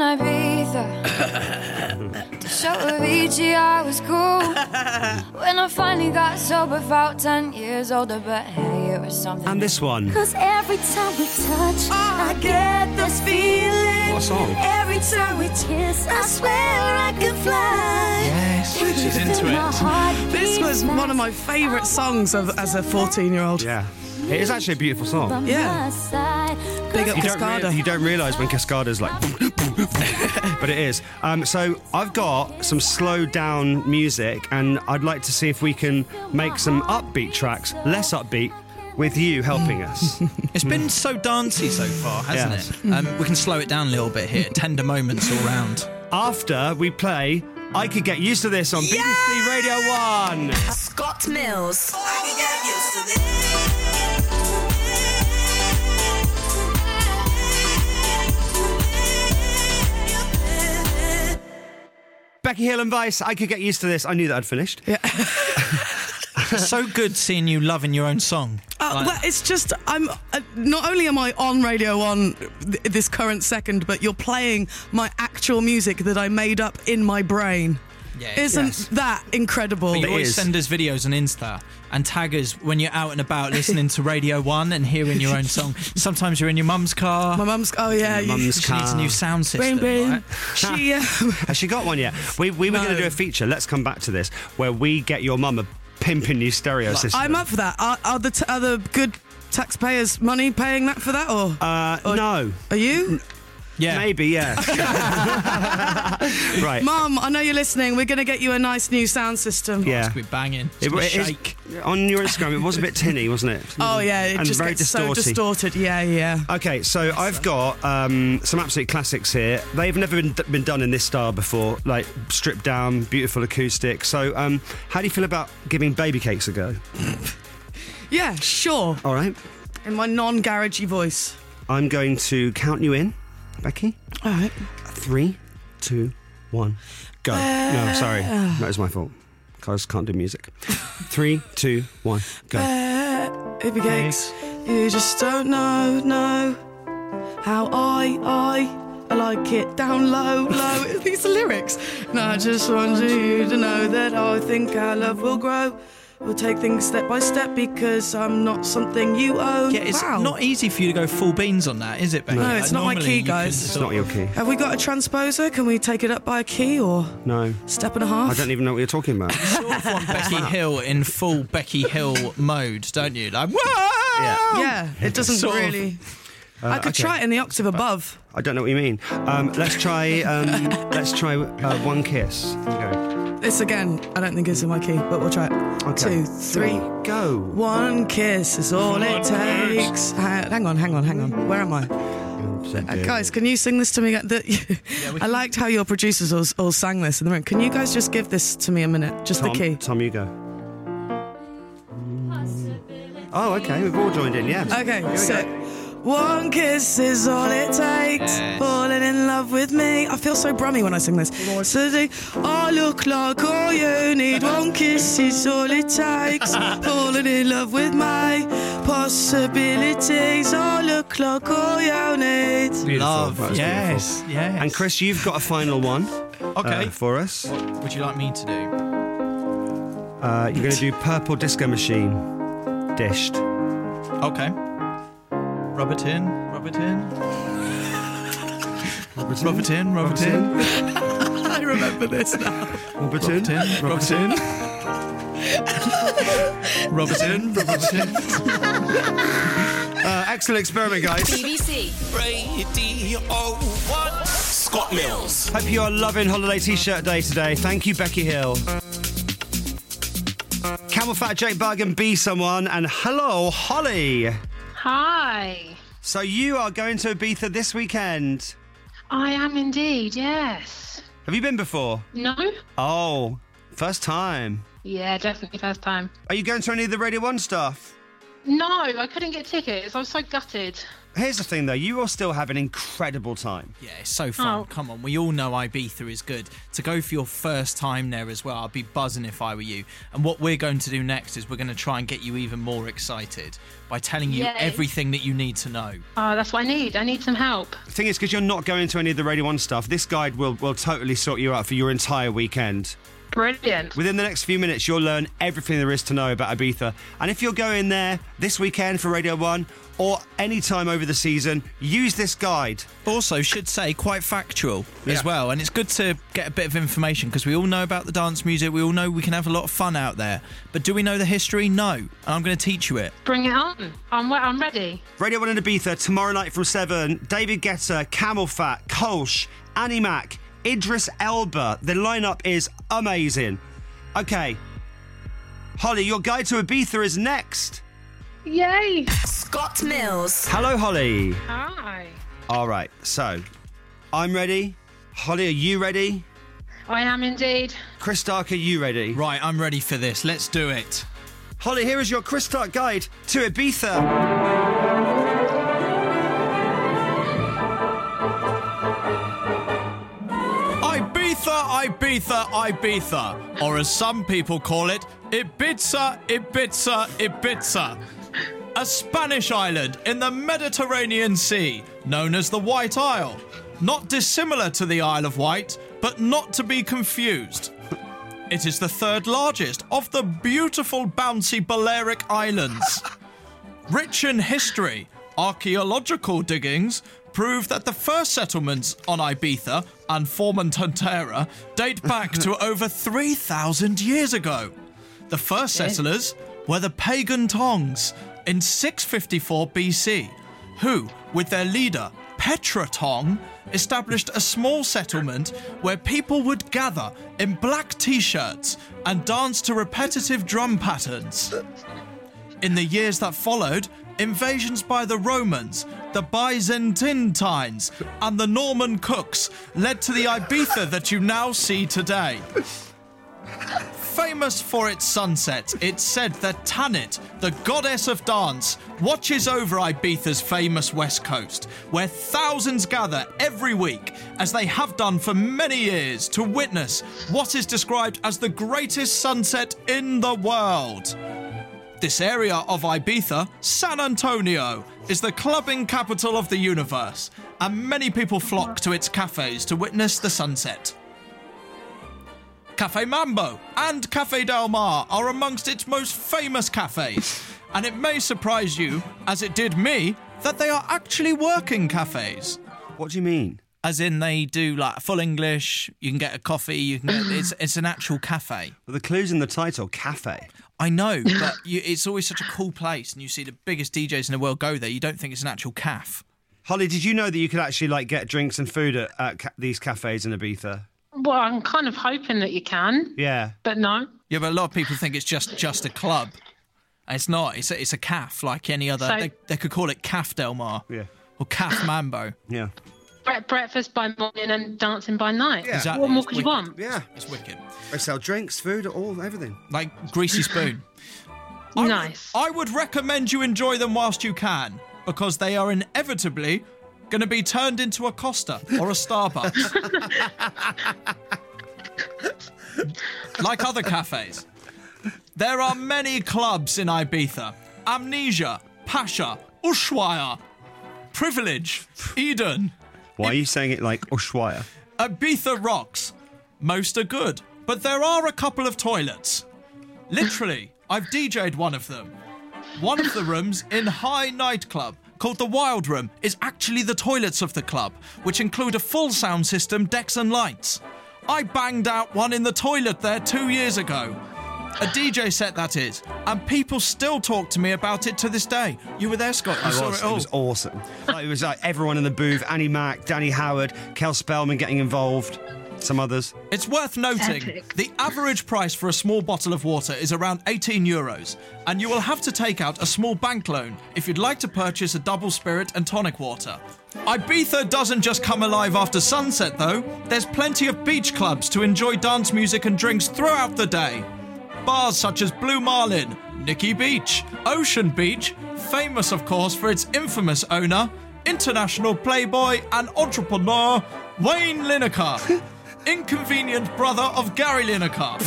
Ibiza to show Avicii I was cool. When I finally got sober, about 10 years older, but hey, it was something. And this one. Cause every time we touch, I get this feeling. What song? Every time we kiss, I swear I could fly. Yes, she's into it. This was one of my favourite songs as a 14-year-old. Yeah. It is actually a beautiful song. Yeah. Big up Cascada. You don't realise when Cascada's like... but it is. So I've got some slowed down music, and I'd like to see if we can make some upbeat tracks, less upbeat, with you helping us. It's been so dancey so far, hasn't it? We can slow it down a little bit here. Tender moments all round. After we play I Could Get Used to This on BBC Radio 1. Scott Mills. I could get used to this. Becky Hill and Vice, I Could Get Used to This. I knew that I'd finished. Yeah. It's so good seeing you loving your own song. Well, it's just, I'm not only am I on Radio 1 this current second, but you're playing my actual music that I made up in my brain. Yeah, Isn't that incredible? But you always send us videos on Insta and tag us when you're out and about listening to Radio 1 and hearing your own song. Sometimes you're in your mum's car. My mum's, oh yeah. Your mum's She car. needs a new sound system, right? She, Has she got one yet? We were going to do a feature, let's come back to this, where we get your mum a pimping new stereo system. I'm up for that. Are the good taxpayers' money paying that for that, or no. Are you? Yeah. Maybe, yeah. Right. Mum, I know you're listening. We're going to get you a nice new sound system. Yeah. It's going to be banging. It's It going to is- shake. on your Instagram, it was a bit tinny, wasn't it? Oh, yeah. It And just very gets so distorty. distorted. Yeah. Okay, so I've got some absolute classics here. They've never been done in this style before, like stripped down, beautiful acoustic. So how do you feel about giving Baby Cakes a go? Yeah, sure. All right. In my non-garagey voice. I'm going to count you in, Becky. All right. 3, 2, 1, go. No, sorry. That was my fault. I just can't do music. 3, 2, 1, go. Baby cakes. You just don't know how I like it down low. These are lyrics. And I just want you to know that I think our love will grow. We'll take things step by step because I'm not something you own. Yeah, it's Wow. not easy for you to go full beans on that, is it, Becky? No, it's not my Normally key, you can guys. It's sort not your of- key. Have we got a transposer? Can we take it up by a key or No. step and a half? I don't even know what you're talking about. sort of want Becky Hill in full Becky Hill mode, don't you? Like, whoa! Yeah, it doesn't Sort of. really. I could okay. try it in the octave above. I don't know what you mean. Let's try One Kiss. Go. This again, I don't think it's in my key, but we'll try it. Okay. 2, 3, go. One kiss is all it takes. Hang on. Where am I? Guys, can you sing this to me? I liked how your producers all sang this in the room. Can you guys just give this to me a minute? Just Tom, the key. Tom, you go. Oh, okay. We've all joined in, yeah. Okay, Here we so go. One kiss is all it takes. Falling in love with me. I feel so brummy when I sing this. So I look like all you need. One kiss is all it takes. Falling in love with my possibilities. I look like all you need. Love, yes, yes. And Chris, you've got a final one. Okay. For us. What would you like me to do? You're going to do Purple Disco Machine. Dished. Okay. Rub it in, rub it in. Rub it in, rub it in. I remember this now. Rub it in, rub it in. Rub it in, rub it in. Excellent experiment, guys. BBC Radio 1. Scott Mills. Hope you are loving Holiday T-shirt Day today. Thank you, Becky Hill. Camel Fat, Jake Bargan, Be Someone, and hello, Holly. Hi. So you are going to Ibiza this weekend. I am indeed, yes. Have you been before? No? Oh, first time. Yeah, definitely first time. Are you going to any of the Radio 1 stuff? No, I couldn't get tickets. I was so gutted. Here's the thing, though. You will still have an incredible time. Yeah, it's so fun. Oh. Come on, we all know Ibiza is good. To go for your first time there as well, I'd be buzzing if I were you. And what we're going to do next is we're going to try and get you even more excited by telling you Yay. everything that you need to know. Oh, that's what I need. I need some help. The thing is, because you're not going to any of the Radio 1 stuff, this guide will totally sort you out for your entire weekend. Brilliant. Within the next few minutes, you'll learn everything there is to know about Ibiza. And if you're going there this weekend for Radio 1 or any time over the season, use this guide. Also, should say, quite factual as well. And it's good to get a bit of information because we all know about the dance music. We all know we can have a lot of fun out there. But do we know the history? No. And I'm going to teach you it. Bring it on. I'm ready. Radio 1 in Ibiza, tomorrow night from 7. David Guetta, Camel Fat, Kolsch, Annie Mac, Idris Elba. The lineup is amazing. Okay. Holly, your guide to Ibiza is next. Yay. Scott Mills. Hello, Holly. Hi. All right, so I'm ready. Holly, are you ready? I am indeed. Chris Stark, are you ready? Right, I'm ready for this. Let's do it. Holly, here is your Chris Stark guide to Ibiza. Ibiza, Ibiza, or as some people call it, Ibiza, Ibiza, Ibiza. A Spanish island in the Mediterranean Sea, known as the White Isle. Not dissimilar to the Isle of Wight, but not to be confused. It is the third largest of the beautiful bouncy Balearic Islands. Rich in history, archaeological diggings prove that the first settlements on Ibiza and Formentera date back to over 3,000 years ago. The first settlers were the pagan Tongs in 654 BC, who, with their leader Petra Tong, established a small settlement where people would gather in black t-shirts and dance to repetitive drum patterns. In the years that followed, invasions by the Romans, the Byzantines, and the Norman cooks led to the Ibiza that you now see today. Famous for its sunsets, it's said that Tanit, the goddess of dance, watches over Ibiza's famous west coast, where thousands gather every week, as they have done for many years, to witness what is described as the greatest sunset in the world. This area of Ibiza, San Antonio, is the clubbing capital of the universe, and many people flock to its cafes to witness the sunset. Cafe Mambo and Cafe Del Mar are amongst its most famous cafes, and it may surprise you, as it did me, that they are actually working cafes. What do you mean? As in they do like full English, you can get a coffee, you can get, it's an actual cafe. Well, the clue's in the title, cafe. I know, but it's always such a cool place, and you see the biggest DJs in the world go there, you don't think it's an actual caf. Holly, did you know that you could actually get drinks and food at these cafes in Ibiza? Well, I'm kind of hoping that you can. Yeah. But no. Yeah, but a lot of people think it's just a club. And it's not. It's a caf like any other. So, they could call it Caf Del Mar. Yeah. Or Caf Mambo. Yeah. Breakfast by morning and dancing by night. Yeah. Exactly. What more could you want? Yeah. It's wicked. They sell drinks, food, everything. Like Greasy Spoon. Nice. I would recommend you enjoy them whilst you can. because they are inevitably going to be turned into a Costa or a Starbucks. Like other cafes. There are many clubs in Ibiza. Amnesia, Pasha, Ushuaia, Privilege, Eden. Why are you saying it like Ushuaia? Ibiza rocks. Most are good, but there are a couple of toilets. Literally, I've DJ'd one of them. One of the rooms in High nightclub, called the Wild Room, is actually the toilets of the club, which include a full sound system, decks and lights. I banged out one in the toilet there 2 years ago. A DJ set, that is, and people still talk to me about it to this day. You were there, Scott. You saw it all. It was awesome. It was like everyone in the booth, Annie Mac, Danny Howard, Kel Spellman getting involved, some others. It's worth noting, the average price for a small bottle of water is around €18, and you will have to take out a small bank loan if you'd like to purchase a double spirit and tonic water. Ibiza doesn't just come alive after sunset, though. There's plenty of beach clubs to enjoy dance music and drinks throughout the day. Bars such as Blue Marlin, Nikki Beach, Ocean Beach, famous of course for its infamous owner, international playboy and entrepreneur Wayne Lineker, inconvenient brother of Gary Lineker.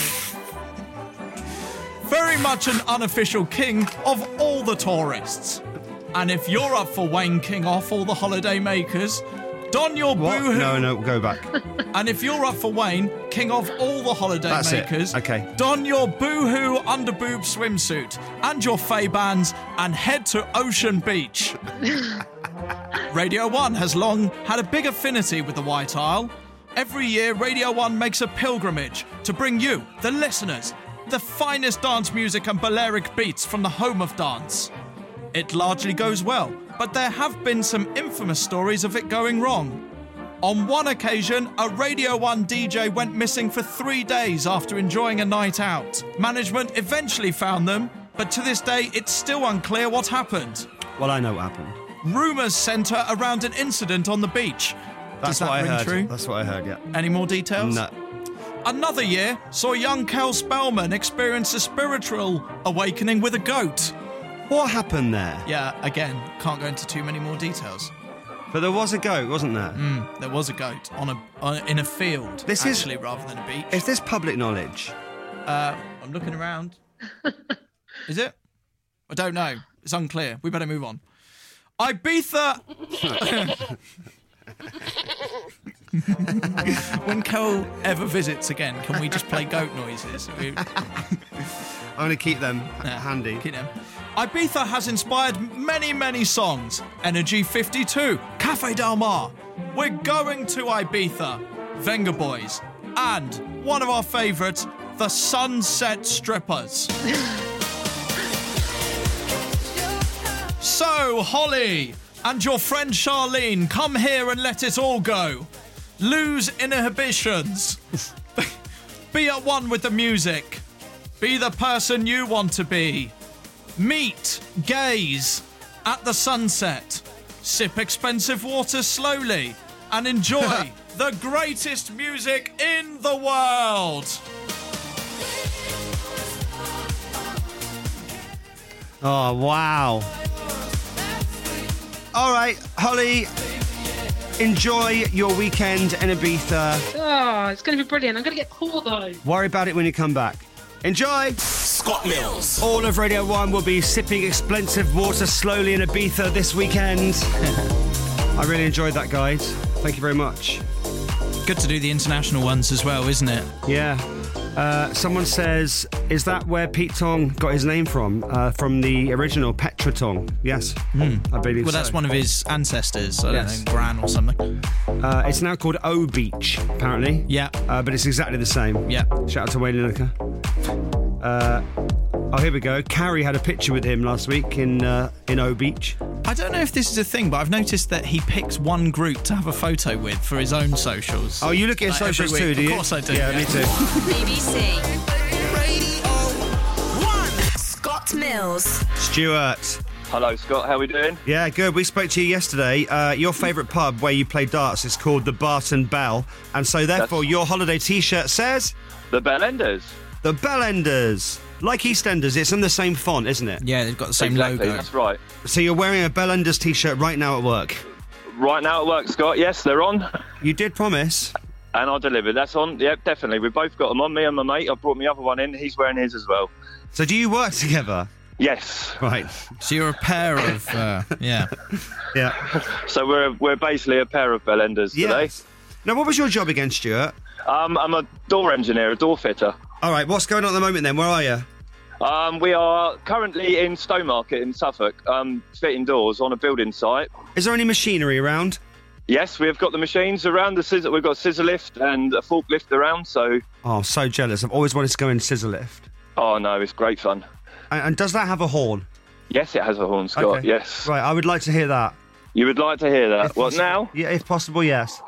Very much an unofficial king of all the tourists. And if you're up for Wayne King off all the holiday makers, don your boohoo. No, go back. And if you're up for Wayne, king of all the holiday makers, Okay. don your boohoo underboob swimsuit and your Fay-Bands and head to Ocean Beach. Radio 1 has long had a big affinity with the White Isle. Every year, Radio 1 makes a pilgrimage to bring you, the listeners, the finest dance music and Balearic beats from the home of dance. It largely goes well, but there have been some infamous stories of it going wrong. On one occasion, a Radio 1 DJ went missing for 3 days after enjoying a night out. Management eventually found them, but to this day, it's still unclear what happened. Well, I know what happened. Rumours centre around an incident on the beach. That's Does that what I ring heard. true? That's what I heard, yeah. Any more details? No. Another year saw young Kel Spellman experience a spiritual awakening with a goat. What happened there? Yeah, again, can't go into too many more details. But there was a goat, wasn't there? There was a goat in a field, rather than a beach. Is this public knowledge? I'm looking around. Is it? I don't know. It's unclear. We better move on. Ibiza... When Kel ever visits again, can we just play goat noises? I'm going to keep them handy. Keep them. Ibiza has inspired many, many songs. Energy 52, Cafe Del Mar, We're Going to Ibiza, Venga Boys, and one of our favourites, the Sunset Strippers. So, Holly and your friend Charlene, come here and let it all go. Lose inhibitions. Be at one with the music. Be the person you want to be. Meet, gaze at the sunset. Sip expensive water slowly and enjoy the greatest music in the world. Oh, wow. All right, Holly, enjoy your weekend in Ibiza. Oh, it's going to be brilliant. I'm going to get poor, though. Worry about it when you come back. Enjoy! Scott Mills. All of Radio 1 will be sipping expensive water slowly in Ibiza this weekend. I really enjoyed that, guys. Thank you very much. Good to do the international ones as well, isn't it? Yeah. Someone says, is that where Pete Tong got his name from? From the original Petra Tong. Yes, I believe so. Well, that's one of his ancestors. I don't know, Gran or something. It's now called O Beach, apparently. Yeah. But it's exactly the same. Yeah. Shout out to Wayne Lineker. Here we go. Carrie had a picture with him last week in O Beach. I don't know if this is a thing, but I've noticed that he picks one group to have a photo with for his own socials. Oh, you look at his socials too, do you? Of course I do. Yeah, me too. BBC Radio 1. Scott Mills. Stuart. Hello, Scott. How are we doing? Yeah, good. We spoke to you yesterday. Your favourite pub where you play darts is called the Barton Bell. And so, therefore, your holiday T-shirt says... The Bellenders. The Bellenders. Like EastEnders, it's in the same font, isn't it? Yeah, they've got the same Exactly, logo. that's right. So you're wearing a Bellenders t-shirt right now at work? Right now at work, Scott. Yes, they're on. You did promise. And I delivered. That's on. Yep, definitely. We've both got them on, me and my mate. I brought my other one in. He's wearing his as well. So do you work together? Yes. Right. So you're a pair of, yeah. Yeah. So we're basically a pair of Bellenders today. Now, what was your job again, Stuart? I'm a door engineer, a door fitter. All right, what's going on at the moment then? Where are you? We are currently in Stowmarket in Suffolk, fitting doors on a building site. Is there any machinery around? Yes, we've got the machines around. We've got a scissor lift and a forklift around, so... Oh, so jealous. I've always wanted to go in scissor lift. Oh, no, it's great fun. And does that have a horn? Yes, it has a horn, Scott, Okay. yes. Right, I would like to hear that. You would like to hear that? What, now? Yeah, if possible, yes.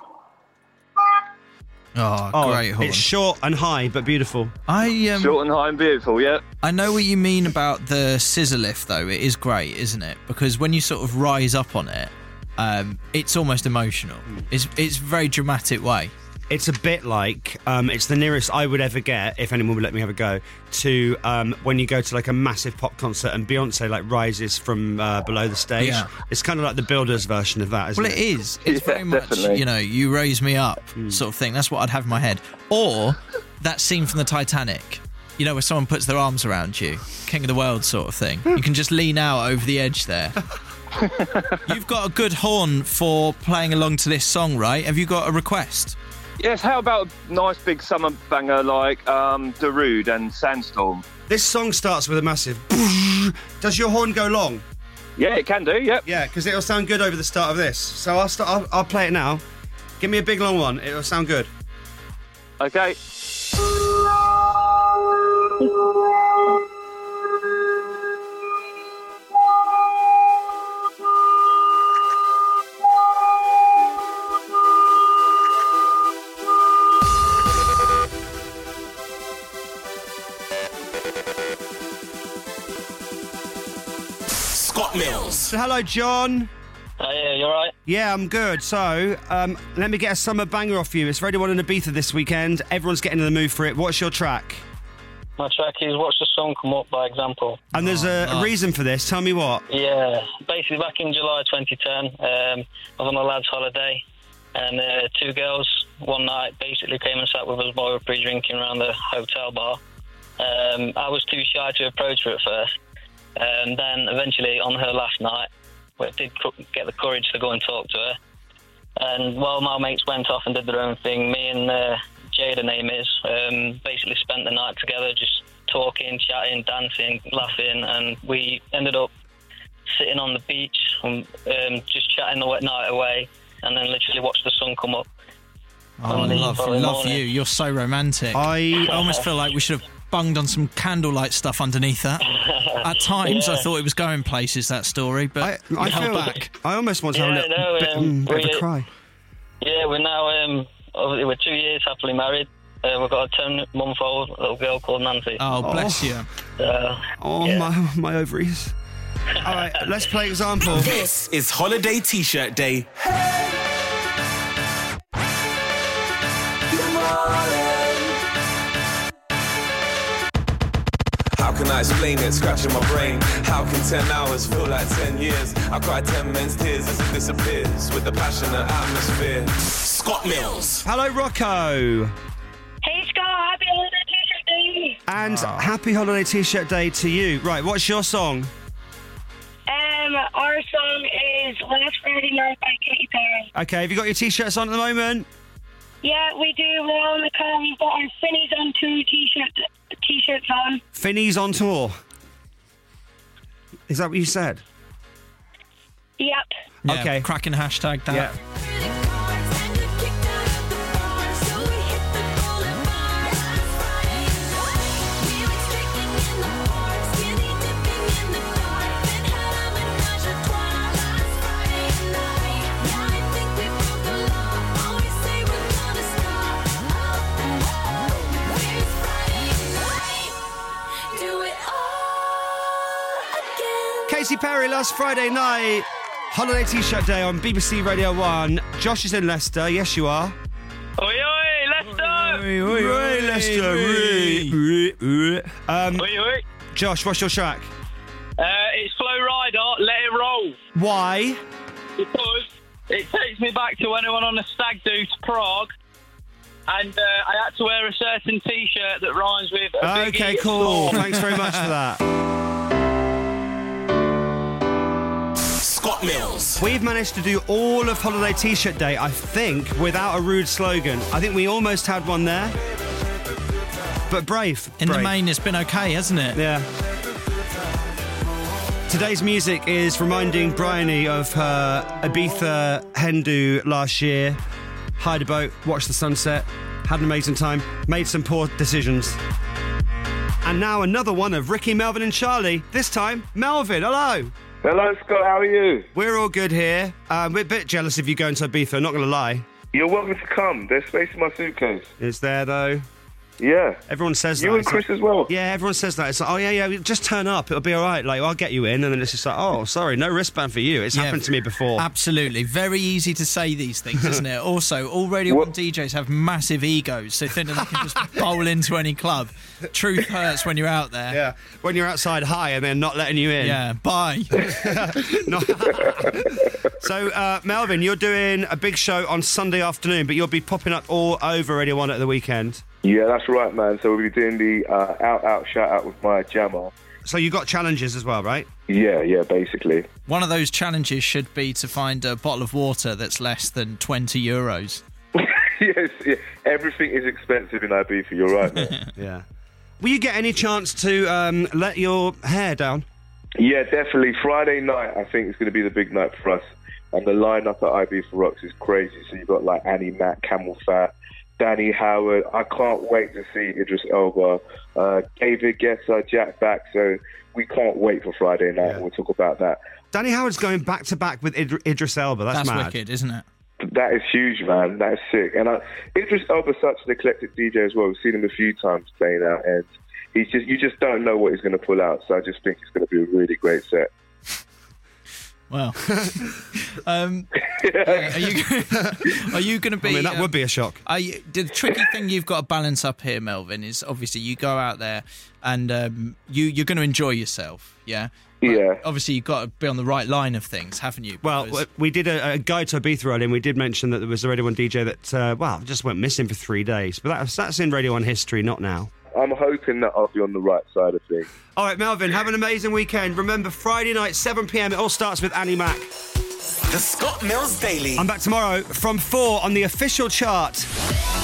Oh, great horn. It's short and high, but beautiful. Short and high and beautiful, yeah. I know what you mean about the scissor lift, though. It is great, isn't it? Because when you sort of rise up on it, it's almost emotional. It's a very dramatic way. It's a bit like, it's the nearest I would ever get, if anyone would let me have a go, to when you go to like a massive pop concert and Beyonce like rises from below the stage. Yeah. It's kind of like the Builders version of that, isn't it? Well, it is. It's very much, definitely. you know, you raise me up sort of thing. That's what I'd have in my head. Or that scene from the Titanic, you know, where someone puts their arms around you, King of the World sort of thing. You can just lean out over the edge there. You've got a good horn for playing along to this song, right? Have you got a request? Yes, how about a nice big summer banger like Darude and Sandstorm? This song starts with a massive... Does your horn go long? Yeah, it can do, yep. Yeah, because it'll sound good over the start of this. So I'll play it now. Give me a big long one. It'll sound good. Okay. Scott Mills. So, hello, John. Yeah, you alright? Yeah, I'm good. So, let me get a summer banger off you. It's Radio 1 in Ibiza this weekend. Everyone's getting in the mood for it. What's your track? My track is Watch the Sun Come Up by Example. And there's a reason for this. Tell me what. Yeah, basically back in July 2010, I was on a lad's holiday, and two girls one night basically came and sat with us while we were pre-drinking around the hotel bar. I was too shy to approach her at first. Then eventually on her last night, we did get the courage to go and talk to her. And while my mates went off and did their own thing, me and Jade, her name is, basically spent the night together just talking, chatting, dancing, laughing, and we ended up sitting on the beach and just chatting the wet night away, and then literally watched the sun come up. Oh, love you. You're so romantic. I almost feel like we should have bunged on some candlelight stuff underneath that. At times, I thought it was going places, that story, but I held back. I almost want to have a little bit of a cry. Yeah, we're now, we're 2 years happily married. We've got a 10-month-old little girl called Nancy. Oh, bless you. My ovaries. All right, let's play Example. This is Holiday T-shirt Day. How can I explain it? Scratching my brain. How can 10 hours feel like 10 years? I cry 10 men's tears as it disappears with the passionate atmosphere. Scott Mills. Hello, Rocco. Hey, Scott. Happy Holiday T-shirt Day. And happy Holiday T-shirt Day to you. Right, what's your song? Our song is Last Friday Night by Katy Perry. Okay, have you got your T-shirts on at the moment? Yeah, we do. We're on the car. We've got our Finneys on Tour T-shirts on. Finneys on Tour. Is that what you said? Yep. Yeah, okay. Cracking hashtag that. Yeah. Katy Perry, Last Friday Night. Holiday T-shirt Day on BBC Radio 1. Josh is in Leicester. Yes, you are. Oi, oi, Leicester! Ray Leicester. Josh, what's your track? It's Flow Rider, Let It Roll. Why? Because it takes me back to when I went on a stag do to Prague, and I had to wear a certain T-shirt that rhymes with a Biggie Okay, cool. Storm. Thanks very much for that. Scott Mills. We've managed to do all of Holiday T-shirt Day, I think, without a rude slogan. I think we almost had one there. But brave. In the main, it's been okay, hasn't it? Yeah. Today's music is reminding Bryony of her Ibiza Hendu last year. Hired a boat, watched the sunset, had an amazing time, made some poor decisions. And now another one of Ricky, Melvin and Charlie. This time, Melvin, hello. Hello, Scott, how are you? We're all good here. We're a bit jealous of you going to Ibiza, not going to lie. You're welcome to come. There's space in my suitcase. Is there, though? Yeah. Everyone says that. You and It's Chris like- as well. Yeah, everyone says that. It's like, oh, yeah, just turn up. It'll be all right. Like, I'll get you in. And then it's just like, oh, sorry, no wristband for you. It's happened to me before. Absolutely. Very easy to say these things, isn't it? Also, all Radio 1 DJs have massive egos, so think that they can just bowl into any club. Truth hurts when you're out there. Yeah. When you're outside high and they're not letting you in. Yeah, bye. So, Melvin, you're doing a big show on Sunday afternoon, but you'll be popping up all over Radio 1 at the weekend. Yeah, that's right, man. So we'll be doing the out shout out with my jammer. So you got challenges as well, right? Yeah, basically. One of those challenges should be to find a bottle of water that's less than €20. Yes, yeah. Everything is expensive in Ibiza, you're right, man. Yeah. Will you get any chance to let your hair down? Yeah, definitely. Friday night, I think, is going to be the big night for us. And the lineup at Ibiza Rocks is crazy. So you've got like Annie Mac, Camel Fat, Danny Howard. I can't wait to see Idris Elba, David Guetta, Jack Back. So we can't wait for Friday night. We'll talk about that. Danny Howard's going back to back with Idris Elba. That's mad. Wicked, isn't it? That is huge, man. That is sick. And Idris Elba's such an eclectic DJ as well. We've seen him a few times playing out, and you just don't know what he's going to pull out. So I just think it's going to be a really great set. Well, are you going to be? I mean, that would be a shock. The tricky thing you've got to balance up here, Melvin, is obviously you go out there and you're going to enjoy yourself, yeah. Yeah. Obviously, you've got to be on the right line of things, haven't you? Well, we did a guide to Ibiza earlier, and we did mention that there was a Radio 1 DJ that, just went missing for 3 days. But that's in Radio 1 history, not now. I'm hoping that I'll be on the right side of things. All right, Melvin, have an amazing weekend. Remember, Friday night, 7 p.m, it all starts with Annie Mac. The Scott Mills Daily. I'm back tomorrow from 4 on the official chart.